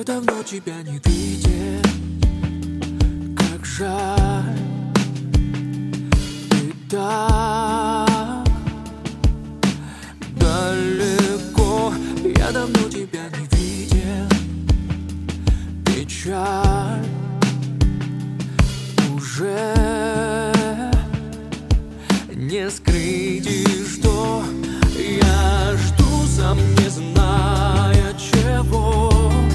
Я давно тебя не видел, как жаль. Ты так далеко. Я давно тебя не видел. Печаль уже не скрыть, и что я жду, сам не зная чего.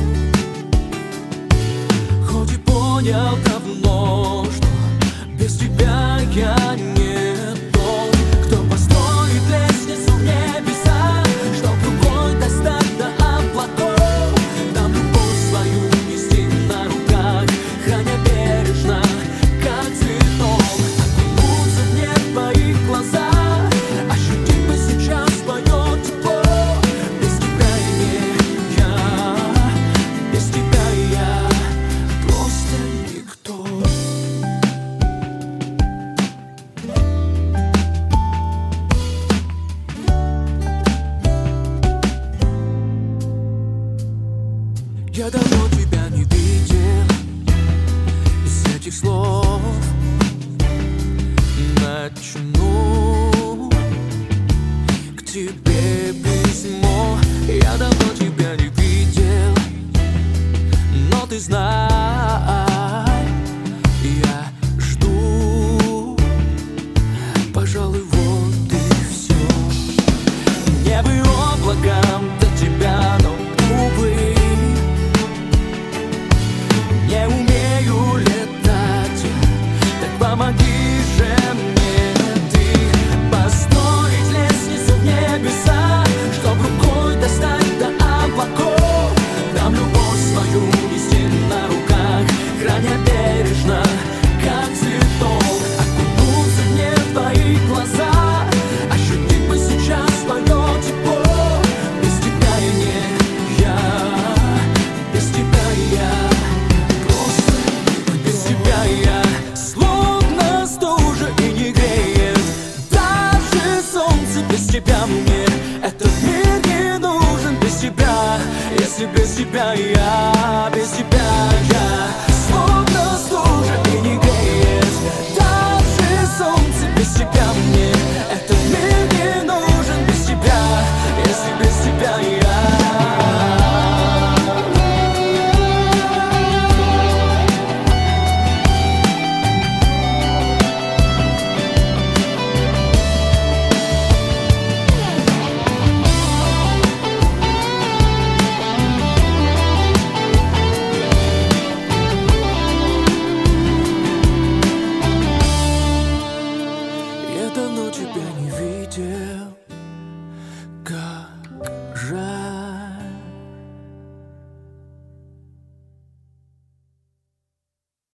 Хоть и понял давно, что без тебя я не тот, кто построит лестницу в небеса, чтоб рукой достать до облаков. Там любовь свою нести на руках, храня бережно, как цветок. Окунуться в небо и глаза, ощутить бы сейчас твое тепло. Без тебя я, без тебя я просто никто. Я давно тебя не видел. Из этих слов начну к тебе письмо. Я давно тебя не видел, но ты знай, я жду. Пожалуй, вот и все. Небо и облакам до тебя, но увы, не умею летать. Так помоги же мне ты построить лестницу в небеса, чтоб рукой достать до облаков. Там любовь свою нести на руках, храня бережно, как цветок. Окунуться в небо и глаза, ощутить бы сейчас твое тепло. Без тебя я не я, без тебя я просто, без тебя я словно стужа и не греет даже солнце. Без тебя мне этот мир не нужен. Без тебя, если без тебя я, без тебя я словно стужа и не греет даже солнце. Без тебя мне этот мир не нужен. Без тебя, если без тебя я. Я давно тебя не видел, как